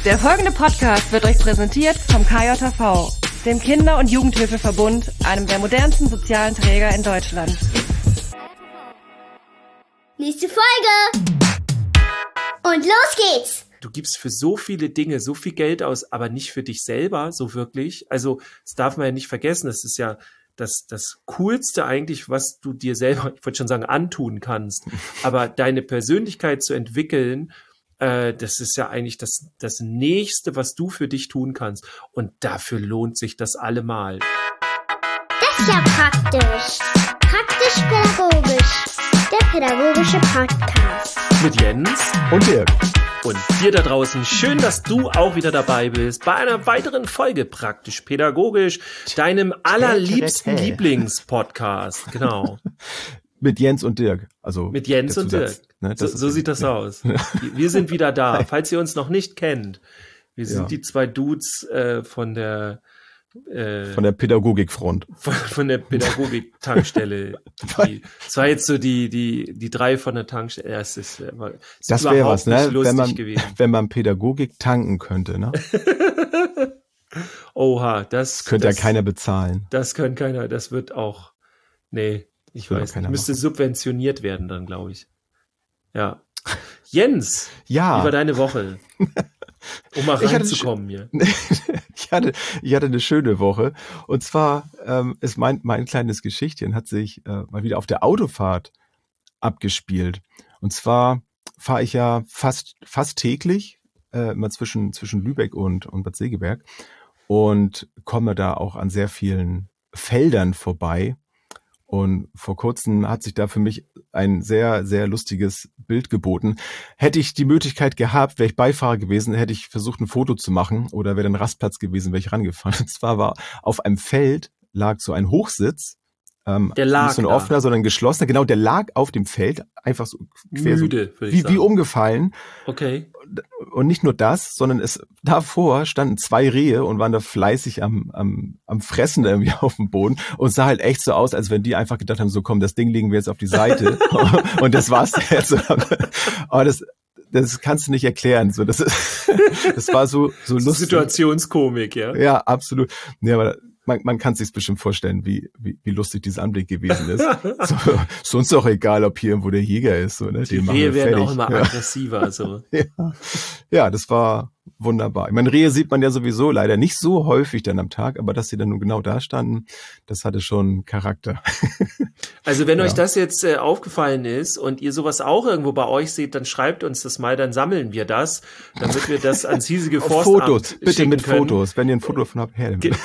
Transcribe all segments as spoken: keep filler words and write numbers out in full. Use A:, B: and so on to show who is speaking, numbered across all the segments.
A: Der folgende Podcast wird euch präsentiert vom K J V, dem Kinder- und Jugendhilfeverbund, einem der modernsten sozialen Träger in Deutschland.
B: Nächste Folge! Und los geht's!
C: Du gibst für so viele Dinge so viel Geld aus, aber nicht für dich selber, so wirklich. Also, das darf man ja nicht vergessen. Das ist ja das, das Coolste eigentlich, was du dir selber, ich wollte schon sagen, antun kannst. Aber deine Persönlichkeit zu entwickeln, äh, das ist ja eigentlich das, das Nächste, was du für dich tun kannst. Und dafür lohnt sich das allemal.
B: Das ist ja praktisch. Praktisch-pädagogisch. Der pädagogische Podcast.
C: Mit Jens
D: und Dirk.
C: Und dir da draußen, schön, dass du auch wieder dabei bist bei einer weiteren Folge Praktisch-pädagogisch, deinem allerliebsten Lieblingspodcast. Genau.
D: Mit Jens und Dirk. Also
C: Mit Jens und Dirk. Ne, so so sieht das ja aus. Wir sind wieder da. Falls ihr uns noch nicht kennt, wir sind ja. die zwei Dudes äh, von der äh,
D: von der Pädagogikfront.
C: Von, von der Pädagogik-Tankstelle. Das war jetzt so die die die drei von der Tankstelle. Ja, es ist, es ist
D: das wäre was, ne? Wenn man
C: gewesen.
D: wenn man Pädagogik tanken könnte, ne?
C: Oha, das
D: könnte
C: das,
D: ja keiner bezahlen.
C: Das könnte keiner. Das wird auch. Nee, ich
D: das
C: weiß nicht. Müsste machen. Subventioniert werden dann, glaube ich. Ja. Jens,
D: ja.
C: Wie war deine Woche? Um mal reinzukommen hier.
D: ich hatte, ich hatte eine schöne Woche. Und zwar ähm, ist mein, mein kleines Geschichtchen hat sich äh, mal wieder auf der Autofahrt abgespielt. Und zwar fahre ich ja fast, fast täglich äh, immer zwischen, zwischen Lübeck und, und Bad Segeberg und komme da auch an sehr vielen Feldern vorbei. Und vor kurzem hat sich da für mich ein sehr, sehr lustiges Bild geboten. Hätte ich die Möglichkeit gehabt, wäre ich Beifahrer gewesen, hätte ich versucht, ein Foto zu machen oder wäre dann Rastplatz gewesen, wäre ich rangefahren. Und zwar war auf einem Feld lag so ein Hochsitz. Ähm,
C: der lag
D: nicht so ein offener, sondern ein geschlossener. Genau, der lag auf dem Feld, einfach so quer,
C: müde,
D: so,
C: würde ich
D: wie,
C: sagen.
D: wie umgefallen.
C: Okay.
D: Und nicht nur das, sondern es davor standen zwei Rehe und waren da fleißig am, am, am Fressen irgendwie auf dem Boden und sah halt echt so aus, als wenn die einfach gedacht haben, so komm, das Ding legen wir jetzt auf die Seite und das war's jetzt. Aber das, das kannst du nicht erklären. So, das ist, das war so, so lustig.
C: Situationskomik, ja.
D: Ja, absolut. Ja, aber Man, man kann sich bestimmt vorstellen, wie, wie, wie lustig dieser Anblick gewesen ist. So, ist uns doch egal, ob hier irgendwo der Jäger ist. So, ne?
C: Die Rehe werden auch immer ja. aggressiver. So.
D: Ja. ja, das war wunderbar. Ich meine, Rehe sieht man ja sowieso leider nicht so häufig dann am Tag, aber dass sie dann nun genau da standen, das hatte schon Charakter.
C: Also wenn
D: ja.
C: euch das jetzt äh, aufgefallen ist und ihr sowas auch irgendwo bei euch seht, dann schreibt uns das mal, dann sammeln wir das, damit wir das ans hiesige Forstamt
D: Fotos, bitte mit
C: können.
D: Fotos, wenn ihr ein Foto von habt, her damit.
C: Ge-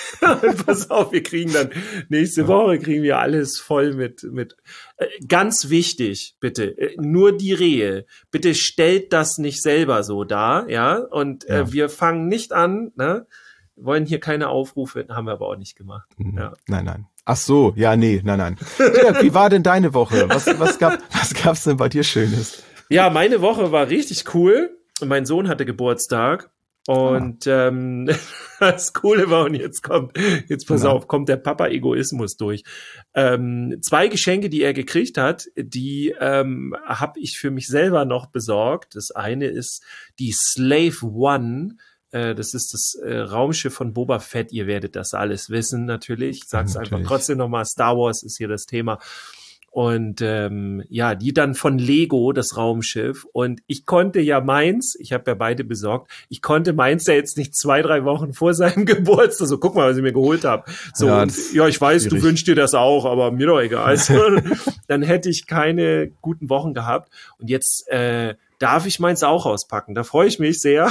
C: Pass auf, wir kriegen dann nächste ja. Woche kriegen wir alles voll mit mit äh, ganz wichtig, bitte, äh, nur die Rehe. Bitte stellt das nicht selber so dar, ja? Und äh, ja. wir fangen nicht an, ne? Wir wollen hier keine Aufrufe, haben wir aber auch nicht gemacht. Ja.
D: Nein, nein. Ach so, ja, nee, nein, nein. Ja, wie war denn deine Woche? Was was gab was gab's denn bei dir Schönes?
C: Ja, meine Woche war richtig cool. Mein Sohn hatte Geburtstag. Und ah. ähm, das Coole war, und jetzt kommt, jetzt pass ja. auf, kommt der Papa-Egoismus durch. Ähm, zwei Geschenke, die er gekriegt hat, die ähm, habe ich für mich selber noch besorgt. Das eine ist die Slave One. Äh, das ist das äh, Raumschiff von Boba Fett. Ihr werdet das alles wissen, natürlich. Ich sag's ja, natürlich. Einfach trotzdem nochmal, Star Wars ist hier das Thema. Und ähm, ja, die dann von Lego, das Raumschiff. Und ich konnte ja meins, ich habe ja beide besorgt, ich konnte meins ja jetzt nicht zwei, drei Wochen vor seinem Geburtstag, so guck mal, was ich mir geholt habe. So, ja, und, ja ich weiß, schwierig. Du wünschst dir das auch, aber mir doch egal. Also, dann hätte ich keine guten Wochen gehabt. Und jetzt äh, darf ich meins auch auspacken. Da freue ich mich sehr.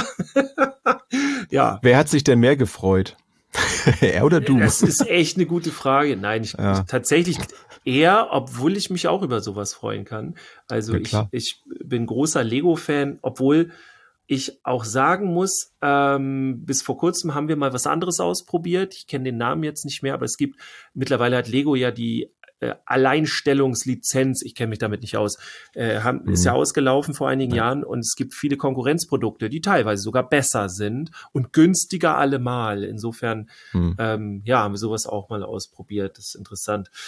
C: Ja.
D: Wer hat sich denn mehr gefreut? Er oder du?
C: Das ist echt eine gute Frage. Nein, ich, ja. ich tatsächlich eher, obwohl ich mich auch über sowas freuen kann. Also ja, ich, ich bin großer Lego-Fan, obwohl ich auch sagen muss, ähm, bis vor kurzem haben wir mal was anderes ausprobiert. Ich kenne den Namen jetzt nicht mehr, aber es gibt, mittlerweile hat Lego ja die äh, Alleinstellungslizenz, ich kenne mich damit nicht aus, äh, haben, mhm. ist ja ausgelaufen vor einigen ja. Jahren und es gibt viele Konkurrenzprodukte, die teilweise sogar besser sind und günstiger allemal. Insofern, mhm. ähm, ja, haben wir sowas auch mal ausprobiert. Das ist interessant.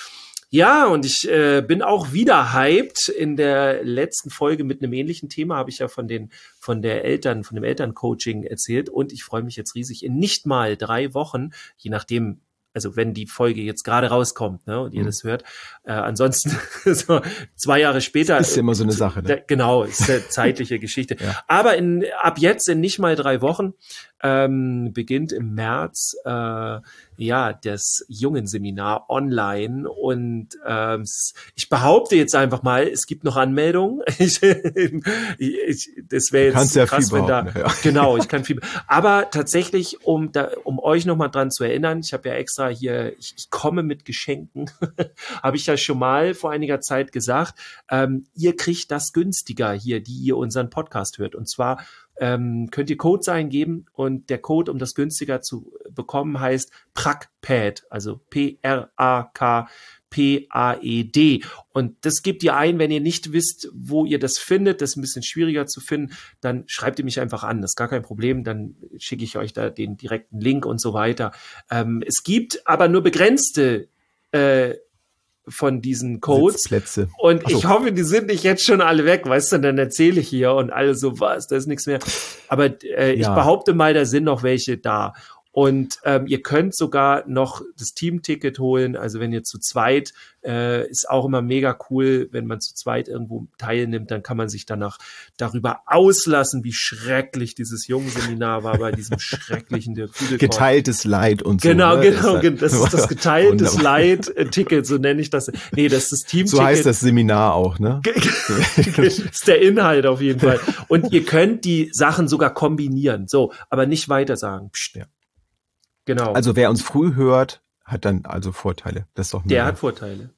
C: Ja, und ich äh, bin auch wieder hyped. In der letzten Folge mit einem ähnlichen Thema habe ich ja von den von der Eltern, von dem Elterncoaching erzählt. Und ich freue mich jetzt riesig in nicht mal drei Wochen, je nachdem, also wenn die Folge jetzt gerade rauskommt, ne, und ihr mhm. das hört. Äh, ansonsten so zwei Jahre später.
D: Das ist ja immer so eine Sache, ne?
C: Äh, genau, ist eine zeitliche Geschichte.
D: Ja.
C: Aber in, ab jetzt in nicht mal drei Wochen ähm, beginnt im März äh, ja das Jungenseminar online und ähm, ich behaupte jetzt einfach mal, es gibt noch Anmeldungen. ich, ich, das wäre jetzt
D: ja
C: krass, wenn da
D: ja.
C: genau, ich kann viel. Aber tatsächlich, um da, um euch noch mal dran zu erinnern, ich habe ja extra hier, ich, ich komme mit Geschenken, habe ich ja schon mal vor einiger Zeit gesagt. Ähm, ihr kriegt das günstiger hier, die ihr unseren Podcast hört, und zwar Ähm, könnt ihr Codes eingeben und der Code, um das günstiger zu bekommen, heißt PRAKPAD, also P R A K P A E D. Und das gebt ihr ein, wenn ihr nicht wisst, wo ihr das findet, das ist ein bisschen schwieriger zu finden, dann schreibt ihr mich einfach an, das ist gar kein Problem, dann schicke ich euch da den direkten Link und so weiter. Ähm, es gibt aber nur begrenzte äh, von diesen Codes.
D: Sitzplätze.
C: Und
D: so.
C: ich hoffe, die sind nicht jetzt schon alle weg, weißt du, dann erzähle ich hier und alle so, was, da ist nichts mehr. Aber äh,
D: Ja.
C: ich behaupte mal, da sind noch welche da. Und ähm, ihr könnt sogar noch das Teamticket holen. Also wenn ihr zu zweit, äh, ist auch immer mega cool, wenn man zu zweit irgendwo teilnimmt, dann kann man sich danach darüber auslassen, wie schrecklich dieses Jungenseminar war bei diesem schrecklichen der Kugelkorn.
D: Geteiltes Leid und so.
C: Genau,
D: ne?
C: genau,
D: Das,
C: das ist das geteiltes
D: Wunderbar.
C: Leid-Ticket, so nenne ich das. Nee, das ist das Teamticket.
D: So heißt das Seminar auch, ne?
C: Das ist der Inhalt auf jeden Fall. Und ihr könnt die Sachen sogar kombinieren. So, aber nicht weiter sagen. Psst.
D: Ja.
C: Genau.
D: Also wer uns früh hört, hat dann also Vorteile. Das ist doch
C: der
D: mega.
C: hat Vorteile.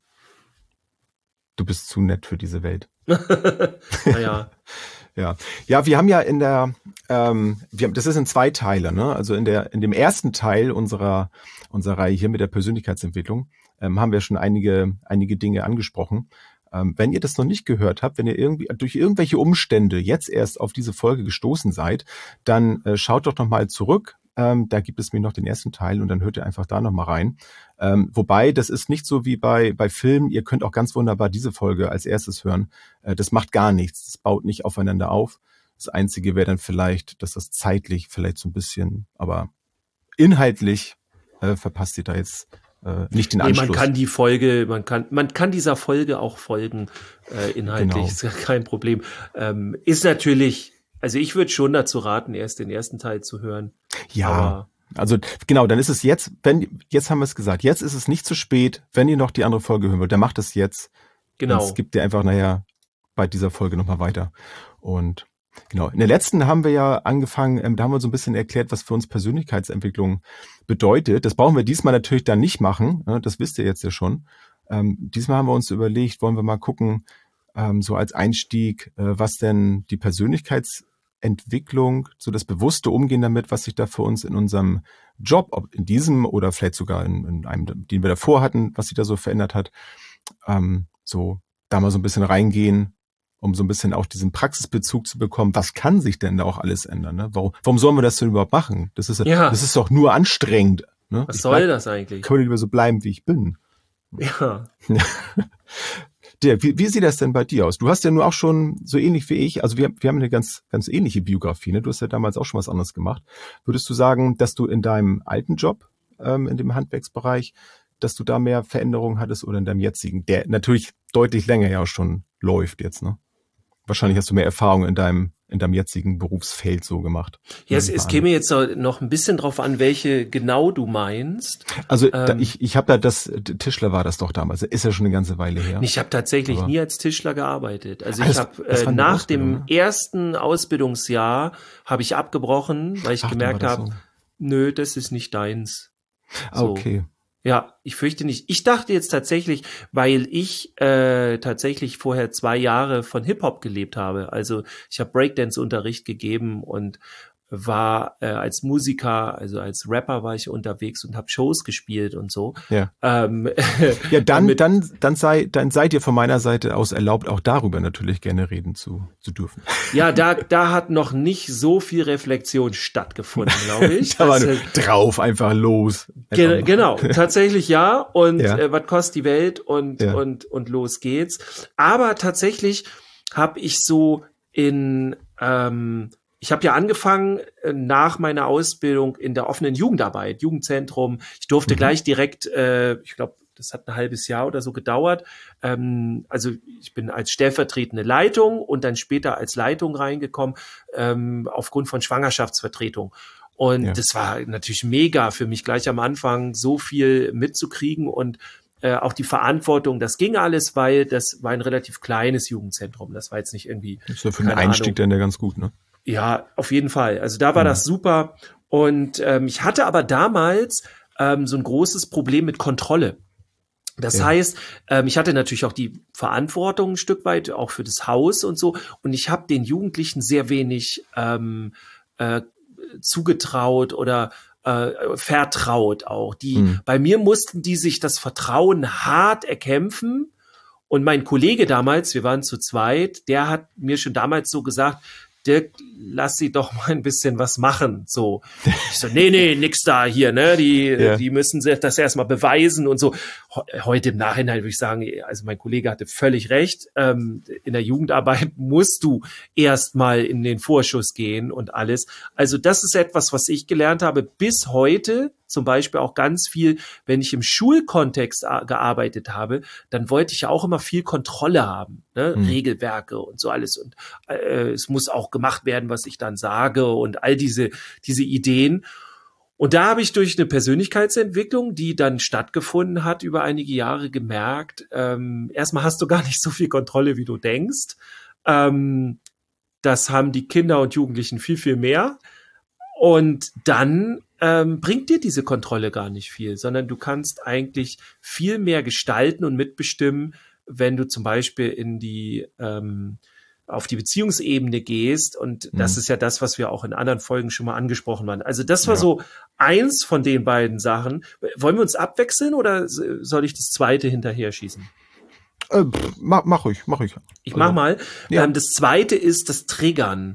D: Du bist zu nett für diese Welt.
C: Naja.
D: Ja, ja, wir haben ja in der, ähm, wir haben, das ist in zwei Teile, ne? Also in der, in dem ersten Teil unserer unserer Reihe hier mit der Persönlichkeitsentwicklung ähm, haben wir schon einige einige Dinge angesprochen. Ähm, wenn ihr das noch nicht gehört habt, wenn ihr irgendwie durch irgendwelche Umstände jetzt erst auf diese Folge gestoßen seid, dann äh, schaut doch noch mal zurück. Ähm, da gibt es mir noch den ersten Teil und dann hört ihr einfach da noch mal rein. Ähm, wobei, das ist nicht so wie bei bei Filmen. Ihr könnt auch ganz wunderbar diese Folge als erstes hören. Äh, das macht gar nichts. Das baut nicht aufeinander auf. Das Einzige wäre dann vielleicht, dass das zeitlich vielleicht so ein bisschen, aber inhaltlich äh, verpasst ihr da jetzt äh, nicht den
C: Nee,
D: Anschluss.
C: man kann die Folge, man kann, man kann dieser Folge auch folgen, äh, inhaltlich,
D: Genau.
C: ist ja kein Problem. Ähm, ist natürlich, also ich würde schon dazu raten, erst den ersten Teil zu hören.
D: Ja,
C: Aber
D: also genau, dann ist es jetzt, wenn, jetzt haben wir es gesagt, jetzt ist es nicht zu spät, wenn ihr noch die andere Folge hören wollt, dann macht es jetzt.
C: genau.
D: Es gibt ihr einfach nachher bei dieser Folge nochmal weiter. Und genau, in der letzten haben wir ja angefangen, ähm, da haben wir so ein bisschen erklärt, was für uns Persönlichkeitsentwicklung bedeutet. Das brauchen wir diesmal natürlich dann nicht machen, ne? Das wisst ihr jetzt ja schon. Ähm, diesmal haben wir uns überlegt, wollen wir mal gucken, ähm, so als Einstieg, äh, was denn die Persönlichkeitsentwicklung, so das bewusste Umgehen damit, was sich da für uns in unserem Job, ob in diesem oder vielleicht sogar in, in einem, den wir davor hatten, was sich da so verändert hat, ähm, so da mal so ein bisschen reingehen, um so ein bisschen auch diesen Praxisbezug zu bekommen. Was kann sich denn da auch alles ändern? Ne? Warum, warum sollen wir das denn überhaupt machen? Das ist,
C: Ja.
D: das ist doch nur anstrengend. Ne?
C: Was
D: Ich
C: soll
D: bleib,
C: das eigentlich?
D: kann lieber so bleiben, wie ich bin.
C: Ja.
D: Der, wie, wie sieht das denn bei dir aus? Du hast ja nur auch schon so ähnlich wie ich, also wir, wir haben eine ganz, ganz ähnliche Biografie. Ne? Du hast ja damals auch schon was anderes gemacht. Würdest du sagen, dass du in deinem alten Job, ähm, in dem Handwerksbereich, dass du da mehr Veränderungen hattest oder in deinem jetzigen, der natürlich deutlich länger ja auch schon läuft jetzt, ne? Wahrscheinlich hast du mehr Erfahrung in deinem, in deinem jetzigen Berufsfeld so gemacht.
C: Ja, es, es käme jetzt noch ein bisschen drauf an, welche genau du meinst.
D: Also
C: ähm,
D: da, ich, ich habe da das, Tischler war das doch damals, ist ja schon eine ganze Weile her.
C: Ich habe tatsächlich
D: Aber-
C: nie als Tischler gearbeitet. Also
D: Ah,
C: ich
D: das-
C: habe
D: das
C: äh,
D: war eine
C: nach
D: Ausbildung,
C: dem
D: ne?
C: ersten Ausbildungsjahr habe ich abgebrochen, weil ich
D: Ach, dann
C: gemerkt
D: war das
C: habe,
D: so.
C: nö, das ist nicht deins.
D: Ah,
C: so.
D: okay.
C: Ja, ich fürchte nicht. Ich dachte jetzt tatsächlich, weil ich äh, tatsächlich vorher zwei Jahre von Hip-Hop gelebt habe. Also ich habe Breakdance-Unterricht gegeben und war äh, als Musiker, also als Rapper war ich unterwegs und habe Shows gespielt und so.
D: Ja,
C: Ähm,
D: ja dann,
C: mit,
D: dann, dann, sei, dann seid ihr von meiner Seite aus erlaubt, auch darüber natürlich gerne reden zu, zu dürfen.
C: ja, da, da hat noch nicht so viel Reflexion stattgefunden, glaube ich.
D: Da war
C: das,
D: nur drauf, einfach los.
C: Ge- genau, tatsächlich ja. Und
D: Ja.
C: äh, was kostet die Welt und,
D: Ja.
C: und, und los geht's. Aber tatsächlich habe ich so in, ähm, ich habe ja angefangen äh, nach meiner Ausbildung in der offenen Jugendarbeit, Jugendzentrum. Ich durfte
D: Mhm.
C: gleich direkt, äh, ich glaube, das hat ein halbes Jahr oder so gedauert. Ähm, also ich bin als stellvertretende Leitung und dann später als Leitung reingekommen, ähm, aufgrund von Schwangerschaftsvertretung. Und
D: Ja.
C: das war natürlich mega für mich gleich am Anfang, so viel mitzukriegen und äh, auch die Verantwortung. Das ging alles, weil das war ein relativ kleines Jugendzentrum. Das war jetzt nicht irgendwie,
D: Das ist ja für den
C: keine
D: Einstieg
C: Ahnung.
D: dann ja ganz gut, ne?
C: Ja, auf jeden Fall. Also da war
D: Mhm.
C: das super. Und ähm, ich hatte aber damals ähm, so ein großes Problem mit Kontrolle. Das
D: Ja.
C: heißt, ähm, ich hatte natürlich auch die Verantwortung ein Stück weit, auch für das Haus und so. Und ich habe den Jugendlichen sehr wenig ähm, äh, zugetraut oder äh, vertraut auch. Die,
D: Mhm.
C: bei mir mussten die sich das Vertrauen hart erkämpfen. Und mein Kollege damals, wir waren zu zweit, der hat mir schon damals so gesagt, Dirk, lass sie doch mal ein bisschen was machen. So, ich so, nee, nee, nix da hier, ne? Die,
D: Ja.
C: die müssen sich das erstmal beweisen und so. Heute im Nachhinein würde ich sagen, also mein Kollege hatte völlig recht. Ähm, in der Jugendarbeit musst du erstmal in den Vorschuss gehen und alles. Also das ist etwas, was ich gelernt habe bis heute. Zum Beispiel auch ganz viel, wenn ich im Schulkontext a- gearbeitet habe, dann wollte ich ja auch immer viel Kontrolle haben, ne?
D: Mhm.
C: Regelwerke und so alles. Und äh, es muss auch gemacht werden, was ich dann sage und all diese, diese Ideen. Und da habe ich durch eine Persönlichkeitsentwicklung, die dann stattgefunden hat über einige Jahre, gemerkt, ähm, erstmal hast du gar nicht so viel Kontrolle, wie du denkst. Ähm, das haben die Kinder und Jugendlichen viel, viel mehr. Und dann ähm, bringt dir diese Kontrolle gar nicht viel, sondern du kannst eigentlich viel mehr gestalten und mitbestimmen, wenn du zum Beispiel in die ähm, auf die Beziehungsebene gehst. Und das
D: Mhm.
C: ist ja das, was wir auch in anderen Folgen schon mal angesprochen haben. Also das war
D: Ja.
C: so eins von den beiden Sachen. Wollen wir uns abwechseln oder soll ich das zweite hinterher schießen?
D: Äh, pff, mach, mach ich, mach ich.
C: Ich mach
D: Also,
C: mal.
D: ja.
C: Ähm, das zweite ist das Triggern.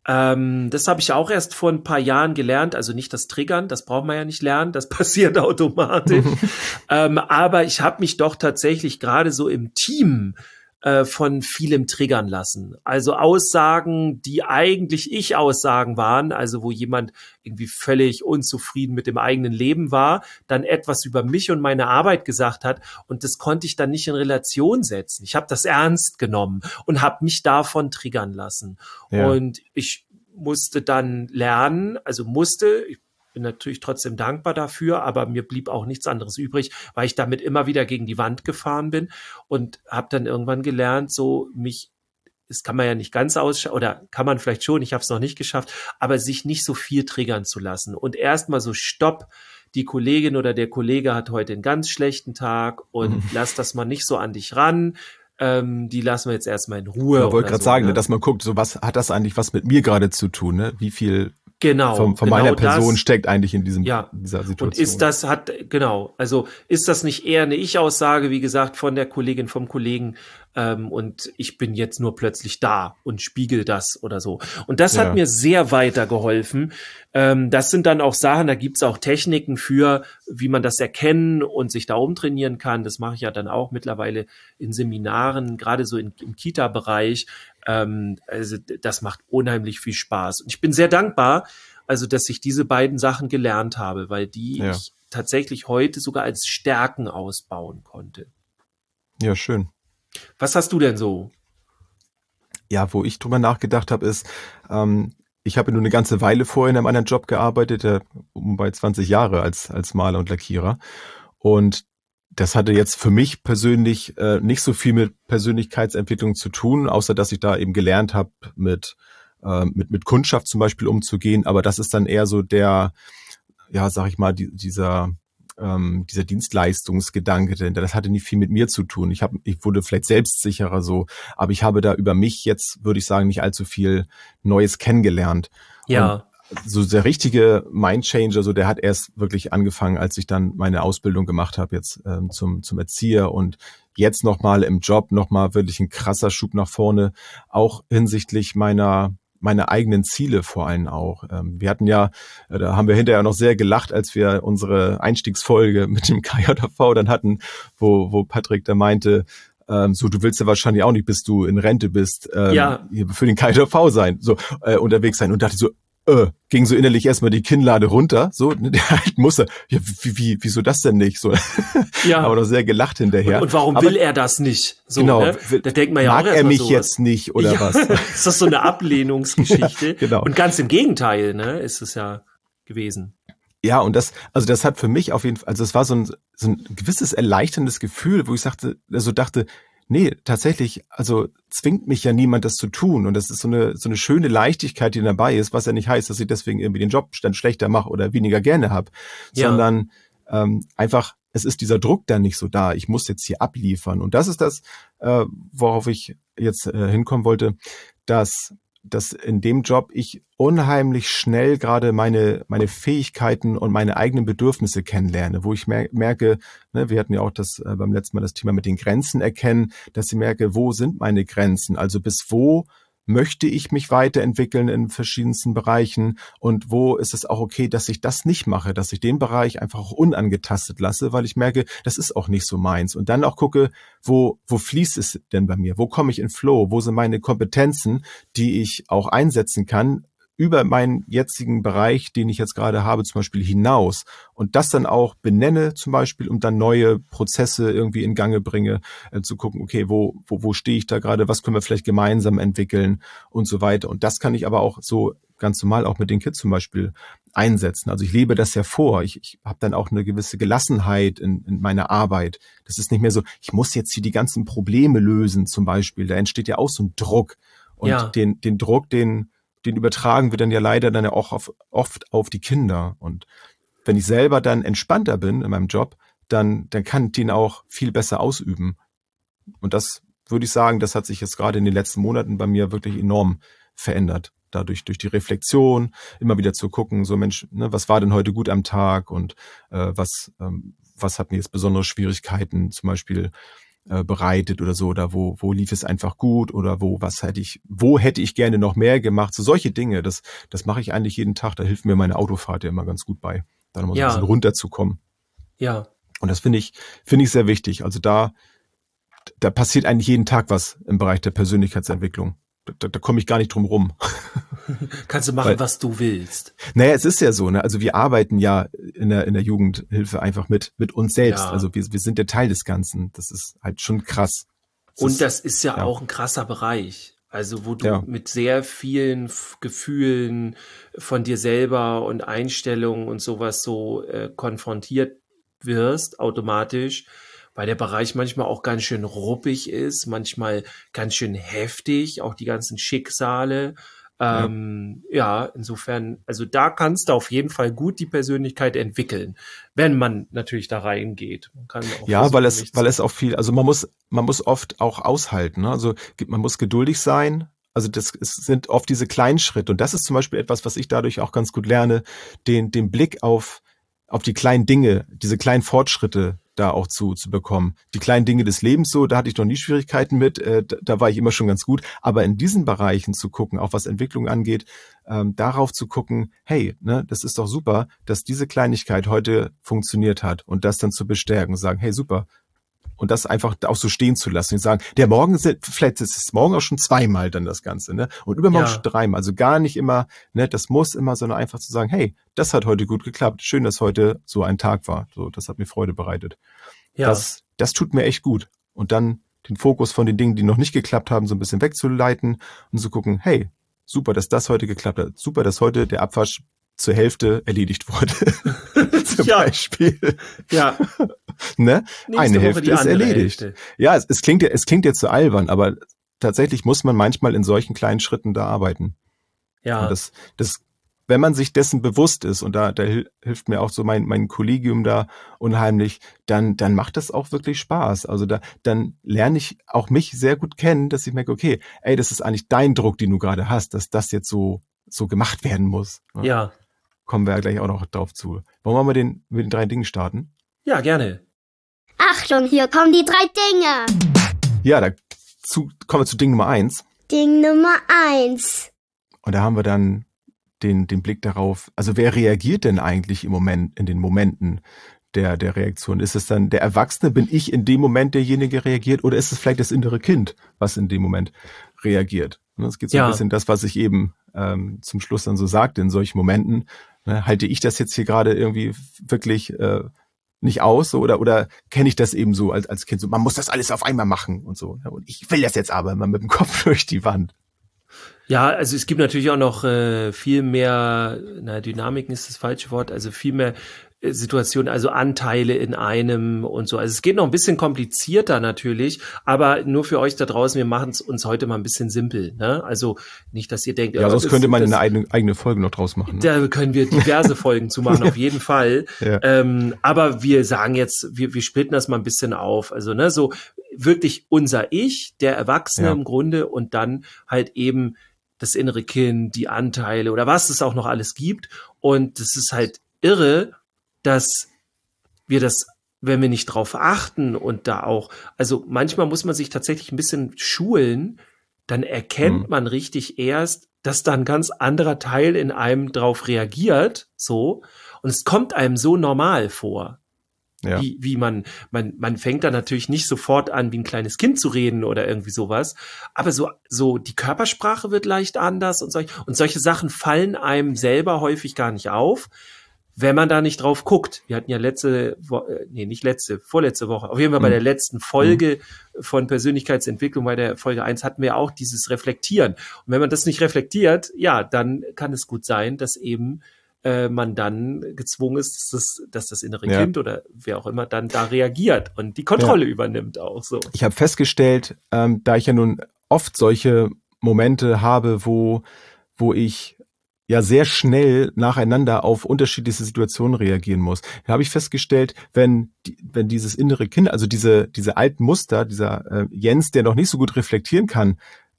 C: Ähm, das habe ich auch erst vor ein paar Jahren gelernt. Also nicht das Triggern, das braucht man ja nicht lernen, das passiert automatisch. ähm, aber ich habe mich doch tatsächlich gerade so im Team äh, von vielem triggern lassen. Also Aussagen, die eigentlich Ich-Aussagen waren, also wo jemand irgendwie völlig unzufrieden mit dem eigenen Leben war, dann etwas über mich und meine Arbeit gesagt hat und das konnte ich dann nicht in Relation setzen. Ich habe das ernst genommen und habe mich davon triggern lassen.
D: Ja.
C: Und ich musste dann lernen, also musste, ich bin natürlich trotzdem dankbar dafür, aber mir blieb auch nichts anderes übrig, weil ich damit immer wieder gegen die Wand gefahren bin und habe dann irgendwann gelernt, so mich, das kann man ja nicht ganz ausschalten, oder kann man vielleicht schon, ich habe es noch nicht geschafft, aber sich nicht so viel triggern zu lassen und erstmal so stopp, die Kollegin oder der Kollege hat heute einen ganz schlechten Tag und
D: Mhm.
C: lass das mal nicht so an dich ran, ähm, die lassen wir jetzt erstmal in Ruhe.
D: Ich wollte
C: oder
D: gerade
C: so,
D: sagen,
C: ne?
D: ne, dass man guckt, so was hat das eigentlich was mit mir gerade zu tun, ne? Wie viel
C: Genau,
D: von, von
C: genau
D: meiner Person
C: das.
D: steckt eigentlich in diesem,
C: Ja.
D: in dieser Situation.
C: Und ist das, hat, genau, also ist das nicht eher eine Ich-Aussage, wie gesagt, von der Kollegin, vom Kollegen, ähm, und ich bin jetzt nur plötzlich da und spiegel das oder so. Und das
D: Ja.
C: hat mir sehr weitergeholfen. Ähm, das sind dann auch Sachen, da gibt's auch Techniken für, wie man das erkennen und sich da umtrainieren kann. Das mache ich ja dann auch mittlerweile in Seminaren, gerade so in, im Kita-Bereich. Ähm, also das macht unheimlich viel Spaß. Und ich bin sehr dankbar, also dass ich diese beiden Sachen gelernt habe, weil die
D: Ja.
C: ich tatsächlich heute sogar als Stärken ausbauen konnte.
D: Ja, schön.
C: Was hast du denn so?
D: Ja, wo ich drüber nachgedacht habe, ist, ähm, ich habe nur eine ganze Weile vorher in einem anderen Job gearbeitet, äh, um bei zwanzig Jahre als, als Maler und Lackierer. Und das hatte jetzt für mich persönlich äh, nicht so viel mit Persönlichkeitsentwicklung zu tun, außer dass ich da eben gelernt habe, mit, äh, mit, mit Kundschaft zum Beispiel umzugehen. Aber das ist dann eher so der, ja, sag ich mal, die, dieser, ähm, dieser Dienstleistungsgedanke, denn das hatte nicht viel mit mir zu tun. Ich habe, ich wurde vielleicht selbstsicherer so, aber ich habe da über mich jetzt, würde ich sagen, nicht allzu viel Neues kennengelernt.
C: Ja.
D: Und so der richtige Mindchanger, so der hat erst wirklich angefangen, als ich dann meine Ausbildung gemacht habe jetzt ähm, zum zum Erzieher und jetzt nochmal im Job nochmal wirklich ein krasser Schub nach vorne, auch hinsichtlich meiner meine eigenen Ziele vor allem auch. Ähm, wir hatten ja, äh, da haben wir hinterher noch sehr gelacht, als wir unsere Einstiegsfolge mit dem K J V dann hatten, wo wo Patrick da meinte, ähm, so, du willst ja wahrscheinlich auch nicht, bis du in Rente bist, ähm,
C: Ja.
D: hier für den K J V sein, so äh, unterwegs sein und dachte so, äh, ging so innerlich erstmal die Kinnlade runter, so, ne, der halt musste, ja, wie, wie, wieso das denn nicht, so,
C: Ja.
D: aber noch sehr gelacht hinterher.
C: Und, und warum
D: aber,
C: will er das nicht? So,
D: genau,
C: ne? Da denkt man ja
D: mag
C: auch
D: er
C: erstmal
D: mich
C: sowas.
D: jetzt nicht oder
C: ja,
D: was?
C: ist das so eine Ablehnungsgeschichte?
D: Ja, genau.
C: Und ganz im Gegenteil, ne, ist es ja gewesen.
D: Ja, und das, also das hat für mich auf jeden Fall, also es war so ein, so ein gewisses erleichterndes Gefühl, wo ich sagte, also dachte, nee, tatsächlich, also zwingt mich ja niemand, das zu tun. Und das ist so eine so eine schöne Leichtigkeit, die dabei ist, was ja nicht heißt, dass ich deswegen irgendwie den Job dann schlechter mache oder weniger gerne habe,
C: Ja.
D: sondern ähm, einfach, es ist dieser Druck dann nicht so da. Ich muss jetzt hier abliefern. Und das ist das, äh, worauf ich jetzt äh, hinkommen wollte, dass dass in dem Job ich unheimlich schnell gerade meine meine Fähigkeiten und meine eigenen Bedürfnisse kennenlerne, wo ich mer- merke, ne, wir hatten ja auch das äh, beim letzten Mal das Thema mit den Grenzen erkennen, dass ich merke, wo sind meine Grenzen? Also bis wo möchte ich mich weiterentwickeln in verschiedensten Bereichen und wo ist es auch okay, dass ich das nicht mache, dass ich den Bereich einfach auch unangetastet lasse, weil ich merke, das ist auch nicht so meins. Und dann auch gucke, wo wo fließt es denn bei mir? Wo komme ich in Flow? Wo sind meine Kompetenzen, die ich auch einsetzen kann über meinen jetzigen Bereich, den ich jetzt gerade habe, zum Beispiel hinaus und das dann auch benenne zum Beispiel, um dann neue Prozesse irgendwie in Gange bringe, äh, zu gucken, okay, wo, wo, wo stehe ich da gerade, was können wir vielleicht gemeinsam entwickeln und so weiter. Und das kann ich aber auch so ganz normal auch mit den Kids zum Beispiel einsetzen. Also ich lebe das ja vor. Ich, ich habe dann auch eine gewisse Gelassenheit in, in meiner Arbeit. Das ist nicht mehr so, ich muss jetzt hier die ganzen Probleme lösen zum Beispiel. Da entsteht ja auch so ein Druck. Und
C: Ja.
D: den, den Druck, den den übertragen wir dann ja leider dann ja auch auf, oft auf die Kinder. Und wenn ich selber dann entspannter bin in meinem Job, dann, dann kann ich den auch viel besser ausüben. Und das würde ich sagen, das hat sich jetzt gerade in den letzten Monaten bei mir wirklich enorm verändert. Dadurch, durch die Reflexion, immer wieder zu gucken, so Mensch, ne, was war denn heute gut am Tag und äh, was, ähm, was hat mir jetzt besondere Schwierigkeiten zum Beispiel äh, bereitet oder so, oder wo, wo lief es einfach gut oder wo, was hätte ich, wo hätte ich gerne noch mehr gemacht, so solche Dinge, das, das mache ich eigentlich jeden Tag, da hilft mir meine Autofahrt ja immer ganz gut bei, da nochmal so
C: Ja.
D: ein bisschen runterzukommen.
C: Ja.
D: Und das finde ich, finde ich sehr wichtig, also da, da passiert eigentlich jeden Tag was im Bereich der Persönlichkeitsentwicklung. Da, da, da komme ich gar nicht drum rum.
C: Kannst du machen,
D: Weil-
C: was du willst.
D: Naja, es ist ja so, ne? Also wir arbeiten ja in der, in der Jugendhilfe einfach mit, mit uns selbst.
C: Ja.
D: Also wir, wir sind der Teil des Ganzen. Das ist halt schon krass. Das
C: Und
D: ist,
C: das ist ja,
D: ja.
C: auch ein krasser Bereich. Also wo du
D: Ja.
C: mit sehr vielen F- Gefühlen von dir selber und Einstellungen und sowas so äh, konfrontiert wirst, automatisch, weil der Bereich manchmal auch ganz schön ruppig ist, manchmal ganz schön heftig, auch die ganzen Schicksale. Ähm, ja. insofern, also da kannst du auf jeden Fall gut die Persönlichkeit entwickeln, wenn man natürlich da reingeht. Man kann auch
D: Ja,
C: versuchen,
D: weil es,
C: nicht
D: weil
C: zu-
D: es auch viel, also man muss, man muss oft auch aushalten, ne? Also man muss geduldig sein. Also das es sind oft diese kleinen Schritte. Und das ist zum Beispiel etwas, was ich dadurch auch ganz gut lerne, den, den Blick auf, auf die kleinen Dinge, diese kleinen Fortschritte da auch zu, zu bekommen. Die kleinen Dinge des Lebens so, da hatte ich noch nie Schwierigkeiten mit, äh, da, da war ich immer schon ganz gut. Aber in diesen Bereichen zu gucken, auch was Entwicklung angeht, ähm, darauf zu gucken, hey, ne, das ist doch super, dass diese Kleinigkeit heute funktioniert hat und das dann zu bestärken und sagen, hey, super. Und das einfach auch so stehen zu lassen und sagen, der Morgen, sind, vielleicht ist es morgen auch schon zweimal dann das Ganze, ne? Und übermorgen
C: Ja.
D: schon dreimal. Also gar nicht immer, ne, das muss immer, sondern einfach zu sagen, hey, das hat heute gut geklappt. Schön, dass heute so ein Tag war. So, das hat mir Freude bereitet.
C: ja.
D: Das, das tut mir echt gut. Und dann den Fokus von den Dingen, die noch nicht geklappt haben, so ein bisschen wegzuleiten und zu gucken, hey, super, dass das heute geklappt hat. Super, dass heute der Abwasch zur Hälfte erledigt wurde. Zum
C: Ja.
D: Beispiel.
C: ja.
D: Ne?
C: Nächste
D: Eine
C: Woche
D: Hälfte
C: die
D: ist
C: andere
D: erledigt.
C: Hälfte.
D: Ja, es, es klingt ja, es klingt jetzt so albern, aber tatsächlich muss man manchmal in solchen kleinen Schritten da arbeiten.
C: Ja.
D: Und das, das, wenn man sich dessen bewusst ist, und da, da hil- hilft mir auch so mein, mein Kollegium da unheimlich, dann, dann macht das auch wirklich Spaß. Also da, dann lerne ich auch mich sehr gut kennen, dass ich merke, okay, ey, das ist eigentlich dein Druck, den du gerade hast, dass das jetzt so so gemacht werden muss. Ne?
C: Ja.
D: Kommen wir ja gleich auch noch drauf zu. Wollen wir mal den, mit den drei Dingen starten?
C: Ja, gerne.
B: Achtung, hier kommen die drei Dinge.
D: Ja, da zu, kommen wir zu Ding Nummer eins.
B: Ding Nummer eins.
D: Und da haben wir dann den, den Blick darauf, also wer reagiert denn eigentlich im Moment, in den Momenten der, der Reaktion? Ist es dann der Erwachsene, bin ich in dem Moment derjenige reagiert, oder ist es vielleicht das innere Kind, was in dem Moment reagiert? Es geht so
C: Ja.
D: ein bisschen das, was ich eben ähm, zum Schluss dann so sagte, in solchen Momenten, ne, halte ich das jetzt hier gerade irgendwie wirklich äh, nicht aus, so, oder oder kenne ich das eben so als als Kind, so man muss das alles auf einmal machen und so, ne? Und ich will das jetzt aber mal mit dem Kopf durch die Wand.
C: Ja, also es gibt natürlich auch noch äh, viel mehr, na, Dynamiken ist das falsche Wort, also viel mehr äh, Situationen, also Anteile in einem und so. Also es geht noch ein bisschen komplizierter natürlich, aber nur für euch da draußen, wir machen es uns heute mal ein bisschen simpel, ne? Also nicht, dass ihr denkt,
D: Ja,
C: äh,
D: sonst
C: das-
D: könnte man
C: das-
D: eine eigene, eigene Folge noch draus machen. Ne?
C: Da können wir diverse Folgen zu machen, auf jeden Fall.
D: Ja.
C: Ähm, aber wir sagen jetzt, wir, wir splitten das mal ein bisschen auf. Also, ne, so wirklich unser Ich, der Erwachsene
D: Ja.
C: im Grunde, und dann halt eben das innere Kind, die Anteile oder was es auch noch alles gibt. Und das ist halt irre, dass wir das, wenn wir nicht drauf achten und da auch, also manchmal muss man sich tatsächlich ein bisschen schulen, dann erkennt
D: Mhm.
C: man richtig erst, dass da ein ganz anderer Teil in einem drauf reagiert, so, und es kommt einem so normal vor.
D: Ja.
C: Wie, wie man, man, man fängt da natürlich nicht sofort an, wie ein kleines Kind zu reden oder irgendwie sowas. Aber so, so die Körpersprache wird leicht anders und solch, und solche Sachen fallen einem selber häufig gar nicht auf, wenn man da nicht drauf guckt. Wir hatten ja letzte, Wo äh, nee, nicht letzte, vorletzte Woche, auf jeden Fall bei
D: Mhm.
C: der letzten Folge von Persönlichkeitsentwicklung, bei der Folge eins hatten wir auch dieses Reflektieren. Und wenn man das nicht reflektiert, ja, dann kann es gut sein, dass eben äh, man dann gezwungen ist, dass das, dass das innere
D: Ja.
C: Kind oder wer auch immer dann da reagiert und die Kontrolle übernimmt auch so.
D: Ich habe festgestellt, ähm, da ich ja nun oft solche Momente habe, wo, wo ich ja sehr schnell nacheinander auf unterschiedliche Situationen reagieren muss, da habe ich festgestellt, wenn, die, wenn dieses innere Kind, also diese, diese alten Muster, dieser äh, Jens, der noch nicht so gut reflektieren kann,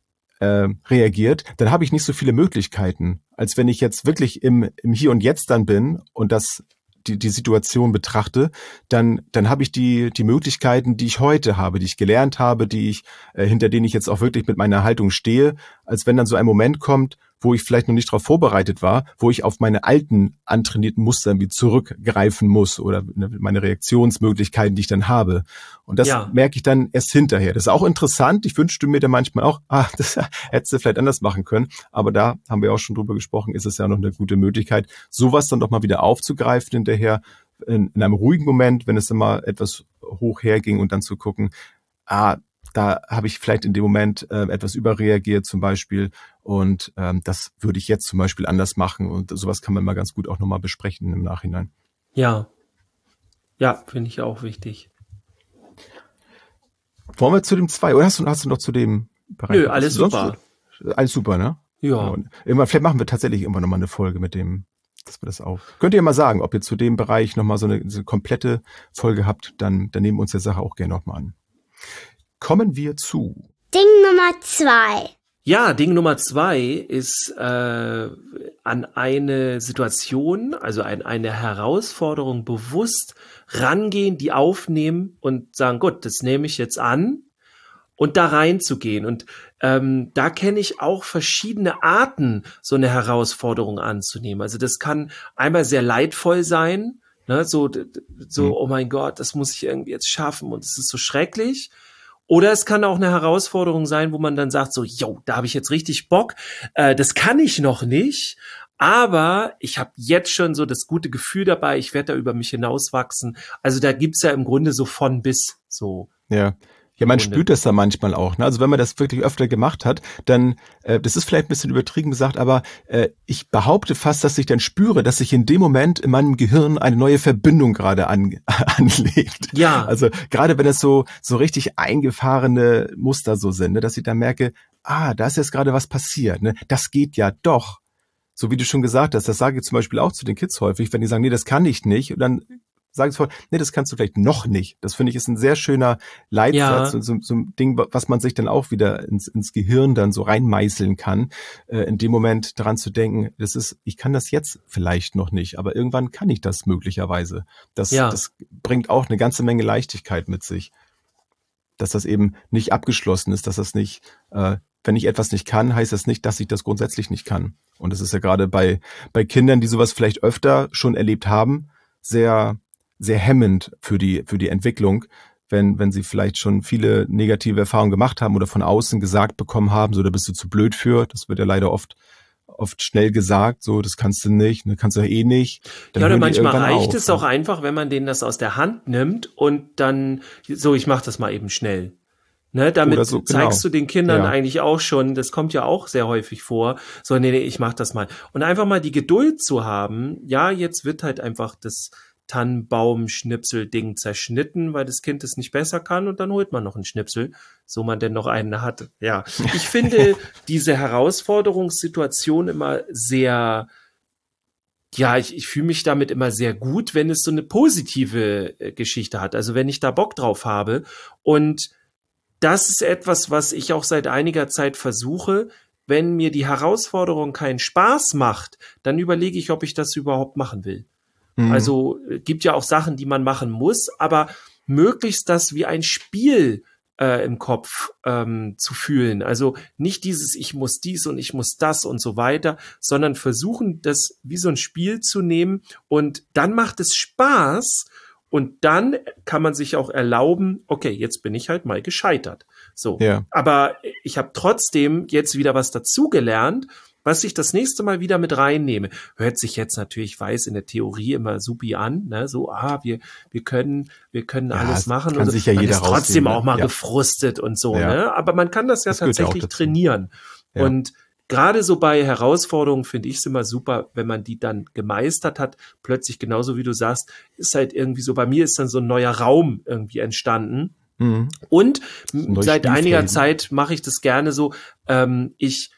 D: äh, reagiert, dann habe ich nicht so viele Möglichkeiten, als wenn ich jetzt wirklich im, im Hier und Jetzt dann bin und das die, die Situation betrachte, dann, dann habe ich die, die Möglichkeiten, die ich heute habe, die ich gelernt habe, die ich, äh, hinter denen ich jetzt auch wirklich mit meiner Haltung stehe, als wenn dann so ein Moment kommt, wo ich vielleicht noch nicht darauf vorbereitet war, wo ich auf meine alten, antrainierten Muster irgendwie zurückgreifen muss oder meine Reaktionsmöglichkeiten, die ich dann habe. Und das
C: Ja.
D: merke ich dann erst hinterher. Das ist auch interessant. Ich wünschte mir dann manchmal auch, ah, das hättest du vielleicht anders machen können. Aber da haben wir auch schon drüber gesprochen, ist es ja noch eine gute Möglichkeit, sowas dann doch mal wieder aufzugreifen hinterher, in, in einem ruhigen Moment, wenn es dann mal etwas hoch herging und dann zu gucken, ah, da habe ich vielleicht in dem Moment äh, etwas überreagiert zum Beispiel und ähm, das würde ich jetzt zum Beispiel anders machen und sowas kann man mal ganz gut auch nochmal besprechen im Nachhinein.
C: Ja. Ja, finde ich auch wichtig.
D: Wollen wir zu dem zwei oder hast du, hast du noch zu dem Bereich?
C: Nö,
D: was
C: alles
D: du sonst-
C: super.
D: Alles super, ne?
C: Ja.
D: Und irgendwann, vielleicht machen wir tatsächlich irgendwann nochmal eine Folge mit dem, dass wir das auch. Könnt ihr ja mal sagen, ob ihr zu dem Bereich nochmal so eine, so eine komplette Folge habt, dann, dann nehmen wir uns der Sache auch gerne nochmal an. Kommen wir zu.
B: Ding Nummer zwei.
C: Ja, Ding Nummer zwei ist äh, an eine Situation, also ein, eine Herausforderung bewusst rangehen, die aufnehmen und sagen, gut, das nehme ich jetzt an und da reinzugehen. Und ähm, da kenne ich auch verschiedene Arten, so eine Herausforderung anzunehmen. Also das kann einmal sehr leidvoll sein, ne, so, so,
D: Mhm.
C: oh mein Gott, das muss ich irgendwie jetzt schaffen und es ist so schrecklich. Oder es kann auch eine Herausforderung sein, wo man dann sagt so, yo, da habe ich jetzt richtig Bock, äh, das kann ich noch nicht, aber ich habe jetzt schon so das gute Gefühl dabei, ich werde da über mich hinauswachsen. Also da gibt's ja im Grunde so von bis so.
D: Ja. Ja, man
C: Grunde.
D: spürt das da manchmal auch. Ne? Also wenn man das wirklich öfter gemacht hat, dann, äh, das ist vielleicht ein bisschen übertrieben gesagt, aber äh, ich behaupte fast, dass ich dann spüre, dass sich in dem Moment in meinem Gehirn eine neue Verbindung gerade an, anlegt.
C: Ja.
D: Also gerade wenn es so so richtig eingefahrene Muster so sind, ne, dass ich dann merke, ah, da ist jetzt gerade was passiert. Ne? Das geht ja doch. So wie du schon gesagt hast, das sage ich zum Beispiel auch zu den Kids häufig, wenn die sagen, nee, das kann ich nicht. Und dann sagen sofort, nee, das kannst du vielleicht noch nicht. Das finde ich ist ein sehr schöner Leitsatz
C: Ja.
D: und so, so ein Ding, was man sich dann auch wieder ins, ins Gehirn dann so reinmeißeln kann, äh, in dem Moment daran zu denken, das ist, ich kann das jetzt vielleicht noch nicht, aber irgendwann kann ich das möglicherweise. Das,
C: Ja.
D: das bringt auch eine ganze Menge Leichtigkeit mit sich. Dass das eben nicht abgeschlossen ist, dass das nicht, äh, wenn ich etwas nicht kann, heißt das nicht, dass ich das grundsätzlich nicht kann. Und das ist ja gerade bei, bei Kindern, die sowas vielleicht öfter schon erlebt haben, sehr, sehr hemmend für die, für die Entwicklung, wenn, wenn sie vielleicht schon viele negative Erfahrungen gemacht haben oder von außen gesagt bekommen haben, so, da bist du zu blöd für. Das wird ja leider oft, oft schnell gesagt, so, das kannst du nicht, das kannst du ja eh nicht. Dann
C: Ja, oder
D: hören die
C: manchmal
D: irgendwann
C: reicht
D: auf.
C: es auch einfach, wenn man denen das aus der Hand nimmt und dann, so, ich mach das mal eben schnell. Ne, damit
D: Oder so, genau.
C: zeigst du den Kindern
D: Ja.
C: eigentlich auch schon, das kommt ja auch sehr häufig vor, so, nee, nee, ich mach das mal. Und einfach mal die Geduld zu haben, ja, jetzt wird halt einfach das Tannenbaum-Schnipsel-Ding zerschnitten, weil das Kind es nicht besser kann und dann holt man noch einen Schnipsel, so man denn noch einen hat. Ja, ich finde diese Herausforderungssituation immer sehr, ja, ich, ich fühle mich damit immer sehr gut, wenn es so eine positive äh, Geschichte hat, also wenn ich da Bock drauf habe. Und das ist etwas, was ich auch seit einiger Zeit versuche. Wenn mir die Herausforderung keinen Spaß macht, dann überlege ich, ob ich das überhaupt machen will.
D: Mhm.
C: Also äh, gibt ja auch Sachen, die man machen muss, aber möglichst das wie ein Spiel äh, im Kopf ähm, zu fühlen. Also nicht dieses, ich muss dies und ich muss das und so weiter, sondern versuchen, das wie so ein Spiel zu nehmen und dann macht es Spaß. Und dann kann man sich auch erlauben, okay, jetzt bin ich halt mal gescheitert. So,
D: Ja.
C: aber ich habe trotzdem jetzt wieder was dazugelernt, was ich das nächste Mal wieder mit reinnehme. Hört sich jetzt natürlich, ich weiß, in der Theorie immer supi an, ne? So, ah, wir wir können wir können
D: Ja,
C: alles
D: das
C: machen
D: kann
C: und so.
D: sich ja
C: Man
D: jeder
C: ist trotzdem
D: rausnehmen, ne?
C: auch mal
D: Ja.
C: gefrustet und so,
D: Ja.
C: ne? Aber man kann das ja
D: Das gehört ja auch
C: tatsächlich
D: dazu.
C: trainieren.
D: Ja.
C: Und gerade so bei Herausforderungen finde ich es immer super, wenn man die dann gemeistert hat, plötzlich genauso wie du sagst, ist halt irgendwie so, bei mir ist dann so ein neuer Raum irgendwie entstanden.
D: Mhm.
C: Und
D: ein neues
C: seit
D: Spielfeld,
C: einiger
D: ne?
C: Zeit mache ich das gerne so, ähm, ich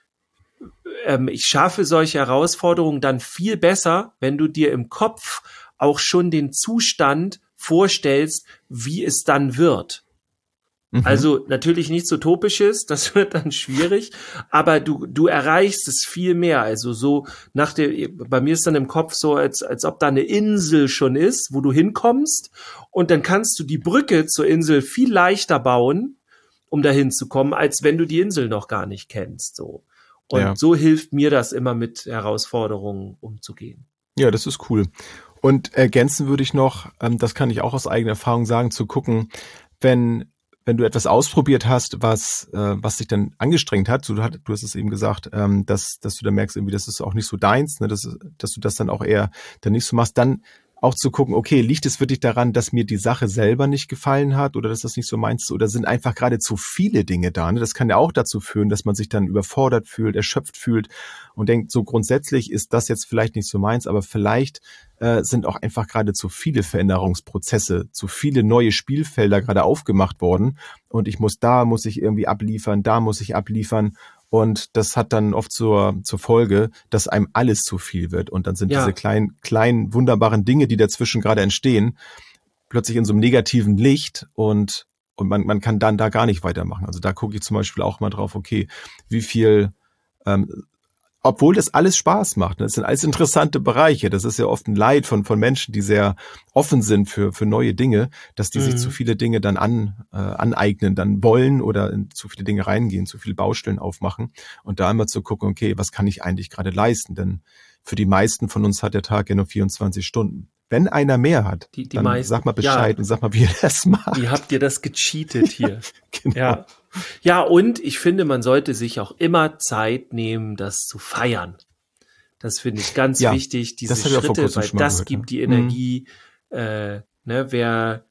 C: ähm, ich schaffe solche Herausforderungen dann viel besser, wenn du dir im Kopf auch schon den Zustand vorstellst, wie es dann wird.
D: Mhm.
C: Also natürlich nichts Utopisches, das wird dann schwierig, aber du du erreichst es viel mehr. Also so nach der, bei mir ist dann im Kopf so, als als ob da eine Insel schon ist, wo du hinkommst und dann kannst du die Brücke zur Insel viel leichter bauen, um dahin zu kommen, als wenn du die Insel noch gar nicht kennst. So und
D: Ja.
C: so hilft mir das immer, mit Herausforderungen umzugehen.
D: Ja, das ist cool. Und ergänzen würde ich noch, ähm, das kann ich auch aus eigener Erfahrung sagen, zu gucken, wenn wenn du etwas ausprobiert hast, was äh, was dich dann angestrengt hat, so, du, hat, du hast es eben gesagt, ähm, dass dass du dann merkst, irgendwie, das ist auch nicht so deins, ne, dass, dass du das dann auch eher dann nicht so machst, dann auch zu gucken, okay, liegt es wirklich daran, dass mir die Sache selber nicht gefallen hat oder dass das nicht so meins ist oder sind einfach gerade zu viele Dinge da. Ne? Das kann ja auch dazu führen, dass man sich dann überfordert fühlt, erschöpft fühlt und denkt, so grundsätzlich ist das jetzt vielleicht nicht so meins, aber vielleicht äh, sind auch einfach gerade zu viele Veränderungsprozesse, zu viele neue Spielfelder gerade aufgemacht worden und ich muss da, muss ich irgendwie abliefern, da muss ich abliefern. Und das hat dann oft zur, zur Folge, dass einem alles zu viel wird. Und dann sind
C: Ja.
D: diese kleinen, kleinen, wunderbaren Dinge, die dazwischen gerade entstehen, plötzlich in so einem negativen Licht und, und man, man kann dann da gar nicht weitermachen. Also da gucke ich zum Beispiel auch mal drauf, okay, wie viel, ähm, obwohl das alles Spaß macht, ne? Das sind alles interessante Bereiche. Das ist ja oft ein Leid von, von Menschen, die sehr offen sind für, für neue Dinge, dass die
C: Mhm.
D: sich zu viele Dinge dann an, äh, aneignen, dann wollen oder in zu viele Dinge reingehen, zu viele Baustellen aufmachen und da einmal zu gucken, okay, was kann ich eigentlich gerade leisten? Denn für die meisten von uns hat der Tag ja nur vierundzwanzig Stunden. Wenn einer mehr hat,
C: Die- die
D: dann
C: meisten,
D: sag mal Bescheid
C: ja.
D: und sag mal, wie ihr das macht.
C: Wie habt ihr das gecheatet hier?
D: Genau.
C: Ja. Ja, und ich finde, man sollte sich auch immer Zeit nehmen, das zu feiern. Das finde ich ganz
D: Ja,
C: wichtig, diese
D: das hab ich auch vor
C: Schritte,
D: kurzem
C: weil
D: schon mal
C: das
D: gehört,
C: gibt
D: ja.
C: die Energie. Äh, ne, wer,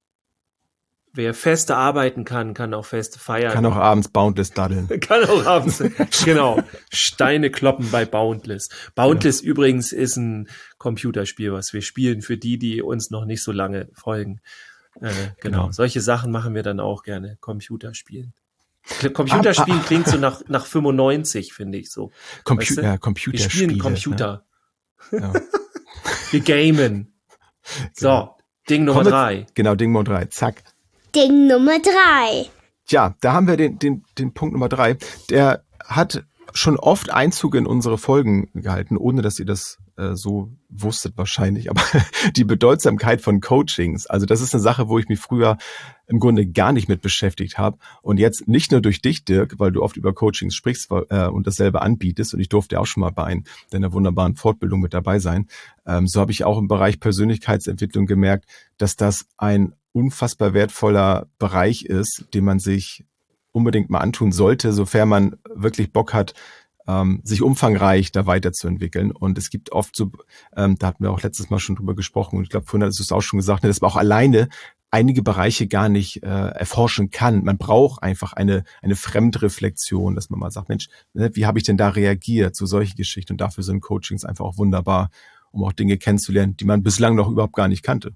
C: wer feste arbeiten kann, kann auch feste feiern.
D: Kann auch abends Boundless daddeln.
C: Kann auch abends, genau, Steine kloppen bei Boundless. Boundless übrigens ist ein Computerspiel, was wir spielen, für die, die uns noch nicht so lange folgen. Äh, genau.
D: Genau.
C: solche Sachen machen wir dann auch gerne, Computerspielen. Computerspielen
D: Ah, ah.
C: klingt so nach, nach fünfundneunzig, finde ich so.
D: Compu
C: Weißt du?
D: ja,
C: Wir
D: Computerspiele.
C: spielen Computer.
D: Ne? Ja.
C: Wir gamen. So,
D: Genau.
C: Ding Nummer
D: Kommen wir-
C: drei.
D: Genau, Ding Nummer drei. Zack.
B: Ding Nummer drei.
D: Tja, da haben wir den, den, den Punkt Nummer drei. Der hat schon oft Einzug in unsere Folgen gehalten, ohne dass ihr das äh, so wusstet wahrscheinlich. Aber die Bedeutsamkeit von Coachings, also das ist eine Sache, wo ich mich früher im Grunde gar nicht mit beschäftigt habe. Und jetzt nicht nur durch dich, Dirk, weil du oft über Coachings sprichst äh, und dasselbe anbietest. Und ich durfte auch schon mal bei ein, deiner wunderbaren Fortbildung mit dabei sein. Ähm, so habe ich auch im Bereich Persönlichkeitsentwicklung gemerkt, dass das ein unfassbar wertvoller Bereich ist, den man sich unbedingt mal antun sollte, sofern man wirklich Bock hat, ähm, sich umfangreich da weiterzuentwickeln. Und es gibt oft so, ähm, da hatten wir auch letztes Mal schon drüber gesprochen und ich glaube, vorhin hast du es auch schon gesagt, ne, dass man auch alleine einige Bereiche gar nicht äh, erforschen kann. Man braucht einfach eine eine Fremdreflexion, dass man mal sagt, Mensch, ne, wie habe ich denn da reagiert, so solche Geschichten. Und dafür sind Coachings einfach auch wunderbar, um auch Dinge kennenzulernen, die man bislang noch überhaupt gar nicht kannte.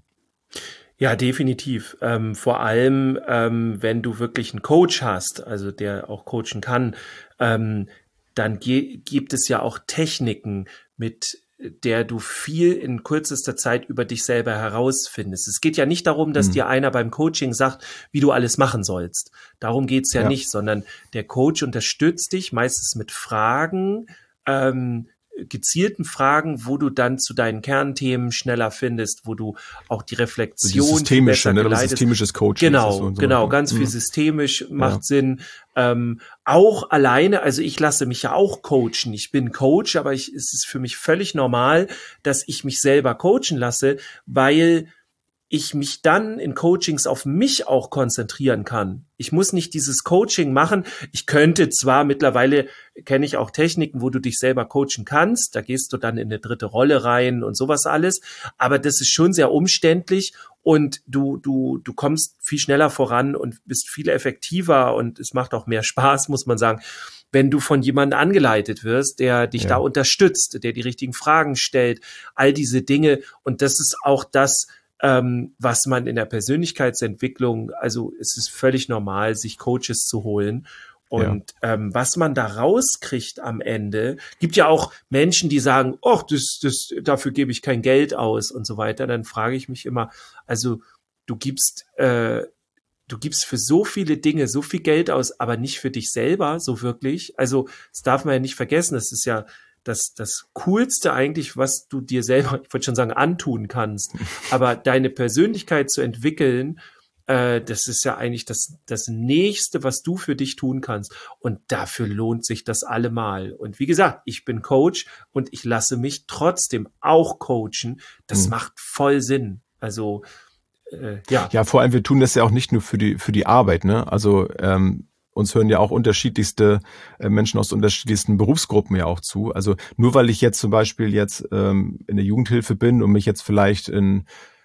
C: Ja, definitiv. Ähm, vor allem, ähm, wenn du wirklich einen Coach hast, also der auch coachen kann, ähm, dann ge- gibt es ja auch Techniken, mit der du viel in kürzester Zeit über dich selber herausfindest. Es geht ja nicht darum, dass
D: Mhm.
C: dir einer beim Coaching sagt, wie du alles machen sollst. Darum geht's ja,
D: Ja.
C: nicht, sondern der Coach unterstützt dich meistens mit Fragen, ähm, gezielten Fragen, wo du dann zu deinen Kernthemen schneller findest, wo du auch die
D: So
C: Reflexion
D: dieses
C: viel
D: systemische,
C: besser
D: ne, oder
C: geleitest.
D: systemisches Coaching.
C: Genau,
D: ist das so und so.
C: genau, ganz viel
D: Mhm.
C: systemisch macht
D: Ja.
C: Sinn. Ähm, auch alleine, also ich lasse mich ja auch coachen. Ich bin Coach, aber ich, es ist für mich völlig normal, dass ich mich selber coachen lasse, weil ich mich dann in Coachings auf mich auch konzentrieren kann. Ich muss nicht dieses Coaching machen. Ich könnte zwar, mittlerweile kenne ich auch Techniken, wo du dich selber coachen kannst. Da gehst du dann in eine dritte Rolle rein und sowas alles. Aber das ist schon sehr umständlich und du, du, du kommst viel schneller voran und bist viel effektiver und es macht auch mehr Spaß, muss man sagen, wenn du von jemandem angeleitet wirst, der dich
D: Ja.
C: da unterstützt, der die richtigen Fragen stellt, all diese Dinge. Und das ist auch das, ähm, was man in der Persönlichkeitsentwicklung, also es ist völlig normal, sich Coaches zu holen. Und ähm, was man da rauskriegt am Ende, gibt ja auch Menschen, die sagen, oh, das, das, dafür gebe ich kein Geld aus und so weiter. Dann frage ich mich immer, also du gibst, äh, du gibst für so viele Dinge so viel Geld aus, aber nicht für dich selber, so wirklich. Also das darf man ja nicht vergessen. Das ist ja das, das Coolste eigentlich, was du dir selber, ich wollte schon sagen, antun kannst. Aber deine Persönlichkeit zu entwickeln, äh, das ist ja eigentlich das, das Nächste, was du für dich tun kannst. Und dafür lohnt sich das allemal. Und wie gesagt, ich bin Coach und ich lasse mich trotzdem auch coachen. Das
D: Mhm.
C: macht voll Sinn. Also, äh, ja.
D: Ja, vor allem, wir tun das ja auch nicht nur für die für die Arbeit, ne? Also ähm, uns hören ja auch unterschiedlichste äh, Menschen aus unterschiedlichsten Berufsgruppen ja auch zu. Also nur weil ich jetzt zum Beispiel jetzt ähm, in der Jugendhilfe bin und mich jetzt vielleicht in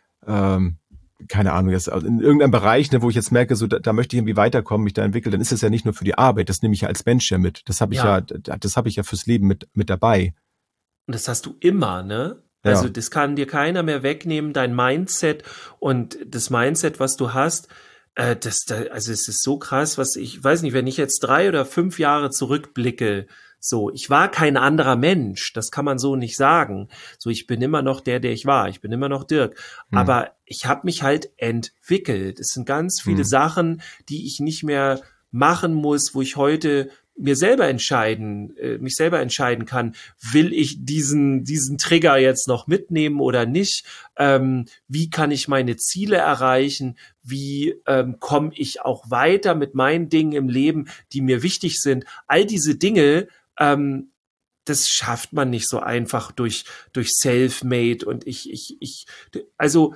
D: ähm, keine Ahnung, jetzt also in irgendeinem Bereich, ne, wo ich jetzt merke, so da, da möchte ich irgendwie weiterkommen, mich da entwickeln, dann ist es ja nicht nur für die Arbeit, das nehme ich ja als Mensch ja mit. Das habe ich ja,
C: Ja.
D: das habe ich ja fürs Leben mit mit dabei.
C: Und das hast du immer, ne?
D: Ja.
C: Also das kann dir keiner mehr wegnehmen, dein Mindset und das Mindset, was du hast, äh, das, da, also es ist so krass, was ich, weiß nicht, wenn ich jetzt drei oder fünf Jahre zurückblicke, so, ich war kein anderer Mensch, das kann man so nicht sagen. So, ich bin immer noch der, der ich war, ich bin immer noch Dirk.
D: Hm.
C: Aber ich habe mich halt entwickelt. Es sind ganz viele
D: Hm.
C: Sachen, die ich nicht mehr machen muss, wo ich heute mir selber entscheiden, äh, mich selber entscheiden kann, will ich diesen, diesen Trigger jetzt noch mitnehmen oder nicht? Ähm, wie kann ich meine Ziele erreichen? Wie ähm, komme ich auch weiter mit meinen Dingen im Leben, die mir wichtig sind? All diese Dinge, ähm, das schafft man nicht so einfach durch, durch Self-Made und ich, ich, ich, also,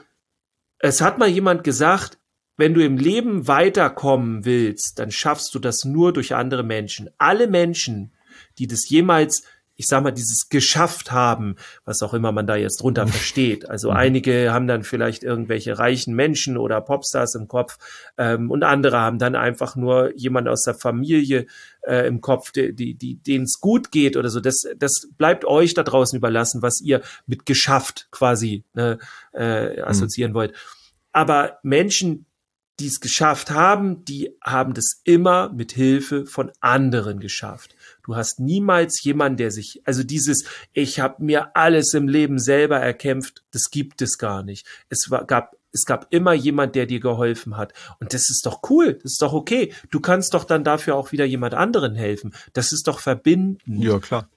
C: es hat mal jemand gesagt, wenn du im Leben weiterkommen willst, dann schaffst du das nur durch andere Menschen. Alle Menschen, die das jemals, ich sag mal, dieses geschafft haben, was auch immer man da jetzt drunter versteht. Also
D: Mhm.
C: einige haben dann vielleicht irgendwelche reichen Menschen oder Popstars im Kopf ähm, und andere haben dann einfach nur jemand aus der Familie äh, im Kopf, die, die, die, denen es gut geht oder so. Das, das bleibt euch da draußen überlassen, was ihr mit geschafft quasi ne, äh, assoziieren wollt. Aber Menschen, die es geschafft haben, die haben das immer mit Hilfe von anderen geschafft. Du hast niemals jemanden, der sich, also dieses, ich habe mir alles im Leben selber erkämpft, das gibt es gar nicht. Es war, gab es gab immer jemand, der dir geholfen hat. Und das ist doch cool, das ist doch okay. Du kannst doch dann dafür auch wieder jemand anderen helfen. Das ist doch verbindend.
D: Ja, klar.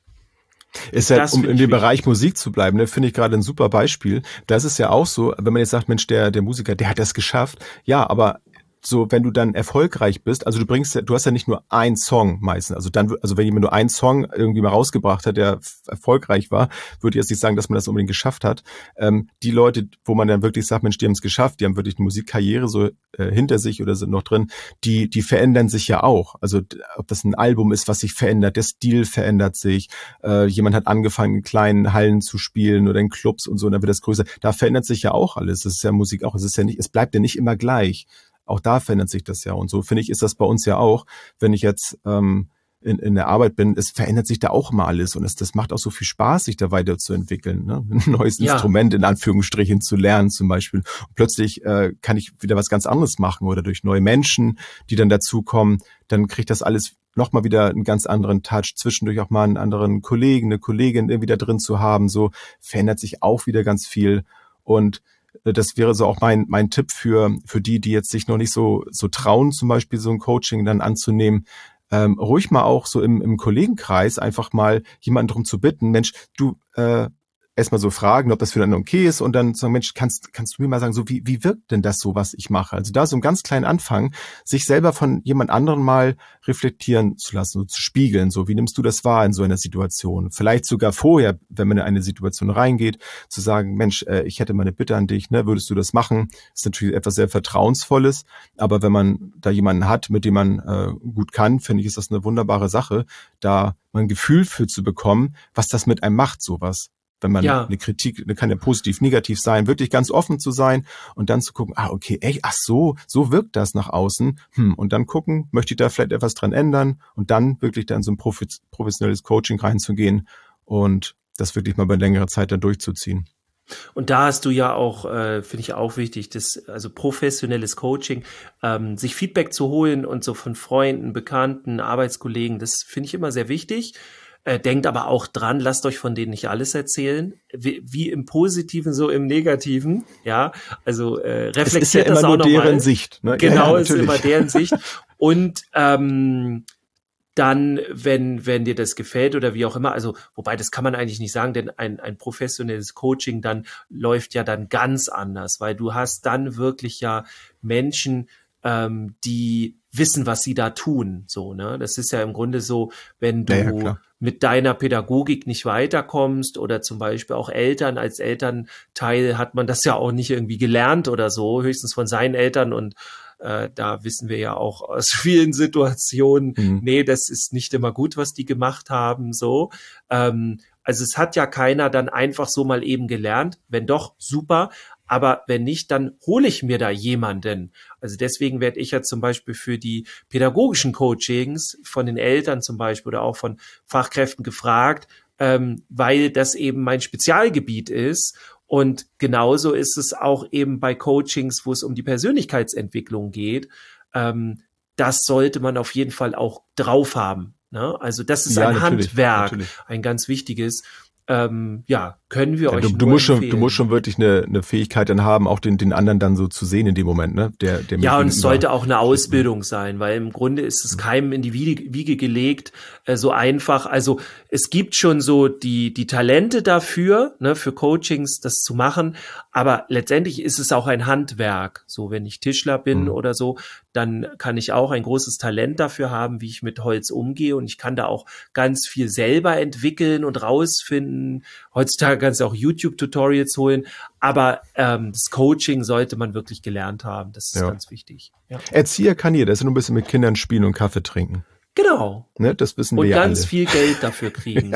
D: Ist ja, um in dem Bereich Musik zu bleiben, ne, finde ich gerade ein super Beispiel. Das ist ja auch so, wenn man jetzt sagt, Mensch, der, der Musiker, der hat das geschafft. Ja, aber so, wenn du dann erfolgreich bist, also du bringst, du hast ja nicht nur einen Song meistens, also dann, also wenn jemand nur einen Song irgendwie mal rausgebracht hat, der f- erfolgreich war, würde ich jetzt nicht sagen, dass man das unbedingt geschafft hat. Ähm, die Leute, wo man dann wirklich sagt, Mensch, die haben es geschafft, die haben wirklich eine Musikkarriere so äh, hinter sich oder sind noch drin, die, die verändern sich ja auch. Also d- ob das ein Album ist, was sich verändert, der Stil verändert sich, äh, jemand hat angefangen, in kleinen Hallen zu spielen oder in Clubs und so, und dann wird das größer. Da verändert sich ja auch alles. Das ist ja Musik auch, es ist ja nicht, es bleibt ja nicht immer gleich. Auch da verändert sich das ja. Und so, finde ich, ist das bei uns ja auch, wenn ich jetzt ähm, in, in der Arbeit bin, es verändert sich da auch immer alles. Und es, das macht auch so viel Spaß, sich da weiterzuentwickeln. Ne? Ein neues
C: Ja.
D: Instrument in Anführungsstrichen zu lernen zum Beispiel. Und plötzlich äh, kann ich wieder was ganz anderes machen oder durch neue Menschen, die dann dazukommen, dann kriegt das alles nochmal wieder einen ganz anderen Touch. Zwischendurch auch mal einen anderen Kollegen, eine Kollegin irgendwie da drin zu haben. So verändert sich auch wieder ganz viel. Und das wäre so auch mein mein Tipp für für die, die jetzt sich noch nicht so so trauen, zum Beispiel so ein Coaching dann anzunehmen. Ähm, ruhig mal auch so im im Kollegenkreis einfach mal jemanden darum zu bitten, Mensch, du äh, erstmal so fragen, ob das für einen okay ist und dann sagen, Mensch, kannst kannst du mir mal sagen, so wie wie wirkt denn das so, was ich mache? Also da so einen ganz kleinen Anfang, sich selber von jemand anderem mal reflektieren zu lassen, so zu spiegeln, so wie nimmst du das wahr in so einer Situation? Vielleicht sogar vorher, wenn man in eine Situation reingeht, zu sagen, Mensch, äh, ich hätte mal eine Bitte an dich, ne, würdest du das machen? Ist natürlich etwas sehr Vertrauensvolles, aber wenn man da jemanden hat, mit dem man äh, gut kann, finde ich, ist das eine wunderbare Sache, da mal ein Gefühl für zu bekommen, was das mit einem macht, sowas. Wenn man
C: Ja.
D: eine Kritik, eine kann ja positiv, negativ sein, wirklich ganz offen zu sein und dann zu gucken, ah, okay, ey, ach so, so wirkt das nach außen, hm, und dann gucken, möchte ich da vielleicht etwas dran ändern und dann wirklich dann so ein profi- professionelles Coaching reinzugehen und das wirklich mal bei längerer Zeit dann durchzuziehen.
C: Und da hast du ja auch, äh, finde ich auch wichtig, das, also professionelles Coaching, ähm, sich Feedback zu holen und so von Freunden, Bekannten, Arbeitskollegen, das finde ich immer sehr wichtig. Äh, denkt aber auch dran, lasst euch von denen nicht alles erzählen, wie, wie im Positiven, so im Negativen, ja, also äh, reflektiert
D: Es ist ja
C: das
D: immer
C: auch
D: nur deren
C: nochmal.
D: Sicht. Ne?
C: Genau,
D: ja,
C: ist immer deren Sicht. Und ähm, dann, wenn wenn dir das gefällt oder wie auch immer, also wobei das kann man eigentlich nicht sagen, denn ein ein professionelles Coaching dann läuft ja dann ganz anders, weil du hast dann wirklich ja Menschen, ähm, die wissen, was sie da tun, so, ne? Das ist ja im Grunde so, wenn du
D: Ja, ja, klar.
C: mit deiner Pädagogik nicht weiterkommst oder zum Beispiel auch Eltern, als Elternteil hat man das ja auch nicht irgendwie gelernt oder so, höchstens von seinen Eltern und äh, da wissen wir ja auch aus vielen Situationen,
D: Mhm.
C: nee, das ist nicht immer gut, was die gemacht haben, so. Ähm, also es hat ja keiner dann einfach so mal eben gelernt, wenn doch, super, aber wenn nicht, dann hole ich mir da jemanden. Also deswegen werde ich ja zum Beispiel für die pädagogischen Coachings von den Eltern zum Beispiel oder auch von Fachkräften gefragt, ähm, weil das eben mein Spezialgebiet ist. Und genauso ist es auch eben bei Coachings, wo es um die Persönlichkeitsentwicklung geht. Ähm, das sollte man auf jeden Fall auch drauf haben. Ne? Also das ist
D: Ja,
C: ein
D: natürlich,
C: Handwerk,
D: natürlich.
C: ein ganz wichtiges. Ähm, ja, können wir
D: Ja,
C: euch
D: du,
C: nur
D: du musst schon,
C: empfehlen.
D: du musst schon wirklich eine, eine Fähigkeit dann haben, auch den, den anderen dann so zu sehen in dem Moment, ne? Der, der mir
C: Ja, und es
D: gegenüber-
C: sollte auch eine Ausbildung sein, weil im Grunde ist es keinem in die Wiege, Wiege gelegt, äh, so einfach. Also es gibt schon so die die Talente dafür, ne, für Coachings das zu machen, aber letztendlich ist es auch ein Handwerk. So, wenn ich Tischler bin
D: Mhm.
C: oder so, dann kann ich auch ein großes Talent dafür haben, wie ich mit Holz umgehe und ich kann da auch ganz viel selber entwickeln und rausfinden. Heutzutage kannst du auch YouTube-Tutorials holen, aber ähm, das Coaching sollte man wirklich gelernt haben. Das ist
D: Ja.
C: ganz wichtig. Ja.
D: Erzieher kann jeder, das ist nur ein bisschen mit Kindern spielen und Kaffee trinken.
C: Genau.
D: Ne? Das wissen wir
C: Und
D: ja
C: ganz
D: alle.
C: viel Geld dafür kriegen.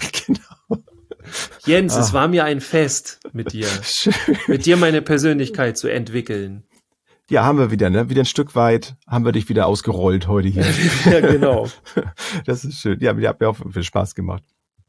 D: Genau.
C: Jens, es
D: Ah.
C: war mir ein Fest mit dir.
D: Schön.
C: Mit dir meine Persönlichkeit zu entwickeln.
D: Ja, haben wir wieder, ne? Wieder ein Stück weit haben wir dich wieder ausgerollt heute hier.
C: Ja, genau.
D: Das ist schön. Ja, ihr habt mir auch viel Spaß gemacht.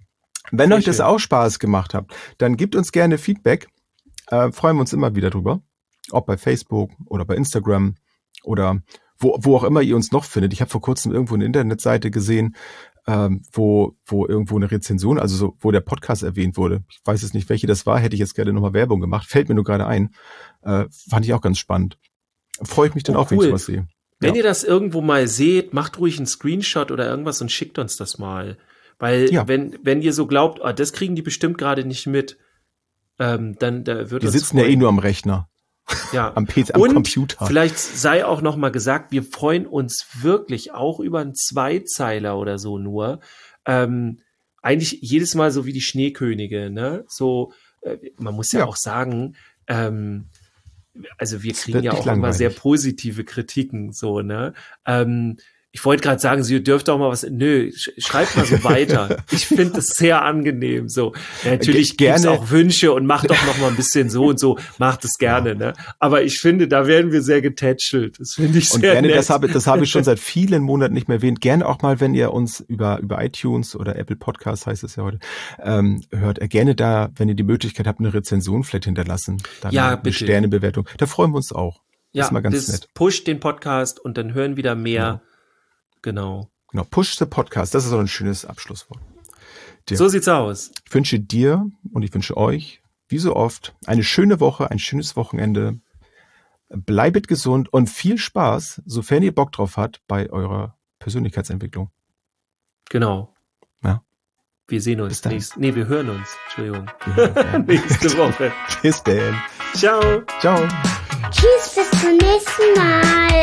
D: Wenn
C: Sehr
D: euch das
C: schön.
D: auch Spaß gemacht hat, dann gebt uns gerne Feedback. Äh, freuen wir uns immer wieder drüber. Ob bei Facebook oder bei Instagram oder wo, wo auch immer ihr uns noch findet. Ich habe vor kurzem irgendwo eine Internetseite gesehen, ähm, wo, wo irgendwo eine Rezension, also so, wo der Podcast erwähnt wurde. Ich weiß jetzt nicht, welche das war, hätte ich jetzt gerne nochmal Werbung gemacht. Fällt mir nur gerade ein. Äh, fand ich auch ganz spannend. Freue ich mich dann
C: oh,
D: auch,
C: cool.
D: wenn ich was sehe.
C: Wenn
D: ja.
C: ihr das irgendwo mal seht, macht ruhig einen Screenshot oder irgendwas und schickt uns das mal. Weil
D: ja.
C: wenn wenn ihr so glaubt, oh, das kriegen die bestimmt gerade nicht mit, ähm, dann da wird
D: Die
C: uns
D: sitzen
C: freuen.
D: ja eh nur am Rechner.
C: Ja.
D: am P C, am
C: und
D: Computer.
C: Vielleicht sei auch noch mal gesagt, wir freuen uns wirklich auch über einen Zweizeiler oder so nur. Ähm, eigentlich jedes Mal so wie die Schneekönige, ne? So, äh, man muss ja, ja. auch sagen, ähm, also wir kriegen ja auch langweilig. Immer sehr positive Kritiken, so, ne? Ähm, ich wollte gerade sagen, Sie dürft auch mal was, nö, schreibt mal so weiter. Ich finde es sehr angenehm, so. Ja, natürlich
D: G-
C: gibt's auch Wünsche und macht doch noch mal ein bisschen so und so, macht es gerne, ne? Aber ich finde, da werden wir sehr getätschelt. Das finde ich
D: und
C: sehr
D: gerne,
C: nett.
D: das habe, das habe ich schon seit vielen Monaten nicht mehr erwähnt. Gerne auch mal, wenn ihr uns über, über iTunes oder Apple Podcasts heißt es ja heute, ähm, hört, gerne da, wenn ihr die Möglichkeit habt, eine Rezension vielleicht hinterlassen. Dann
C: ja,
D: eine
C: bitte.
D: Sternebewertung. Da freuen wir uns auch.
C: Ja,
D: das ist mal ganz
C: das
D: nett.
C: pusht den Podcast und dann hören wieder mehr. Ja. Genau.
D: Genau, push the Podcast, das ist so ein schönes Abschlusswort.
C: Dir. So sieht's aus.
D: Ich wünsche dir und ich wünsche euch, wie so oft, eine schöne Woche, ein schönes Wochenende. Bleibet gesund und viel Spaß, sofern ihr Bock drauf habt, bei eurer Persönlichkeitsentwicklung.
C: Genau.
D: Ja.
C: Wir sehen uns nächste, nee, wir hören uns, Entschuldigung.
D: Hören uns, ja.
C: Nächste Woche.
D: Bis dann.
C: Ciao.
D: Ciao.
B: Tschüss, bis zum nächsten Mal.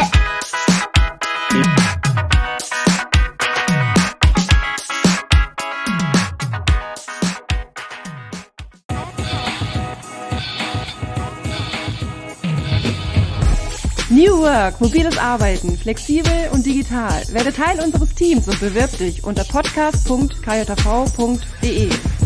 A: New Work, mobiles Arbeiten, flexibel und digital. Werde Teil unseres Teams und bewirb dich unter podcast punkt k j v punkt d e.